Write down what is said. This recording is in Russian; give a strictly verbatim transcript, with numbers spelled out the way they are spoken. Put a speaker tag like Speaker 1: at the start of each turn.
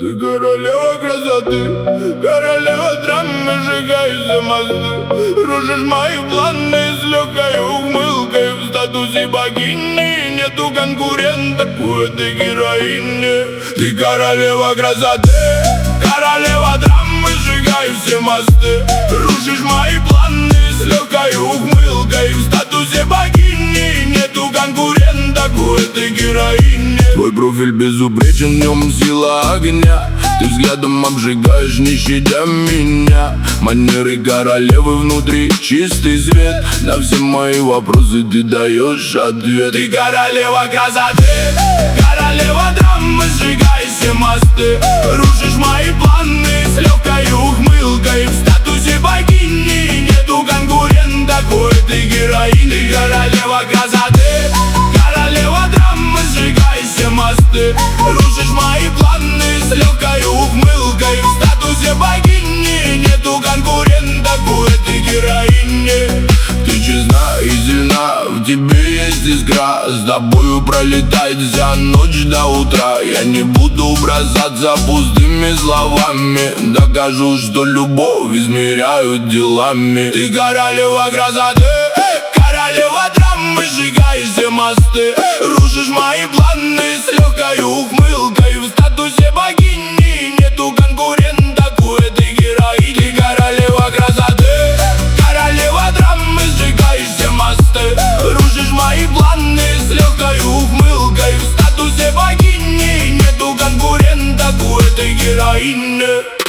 Speaker 1: Ты королева красоты, королева драмы, сжигаешь мосты. Рушишь мои планы с легкой ухмылкой. В статусе богини нету конкурента у этой героини. Ты королева красоты, королева драмы, сжигаешь все мосты. Рушишь мои планы с легкой ухмылкой. В статусе богини нету конкурента у этой героини. Твой профиль безупречен, в нем сила огня. Ты взглядом обжигаешь, не щадя меня. Манеры королевы, внутри чистый свет. На все мои вопросы ты даешь ответ. Ты королева красоты, королева драмы, сжигаешь все мосты. Рушишь мои планы с легкой ухмылкой. В статусе богини нету конкурента у этой героини. Ты королева красоты, королева драмы, сжигаешь все мосты. Рушишь мои планы с легкой ухмылкой. В статусе богини нету конкурента у этой героини. Ты честна и сильна, в тебе есть искра. С тобою пролетает вся ночь до утра. Я не буду бросаться пустыми словами. Докажу, что любовь измеряют делами. Ты королева красоты, королева драмы, сжигаешь все мосты. Рушишь мои планы с легкой ухмылкой. В статусе богини нету конкурента у этой героини. Ты королева красоты, королева драмы, сжигаешь все мосты. Рушишь мои планы с легкой ухмылкой. В статусе богини нету конкурента у этой героини.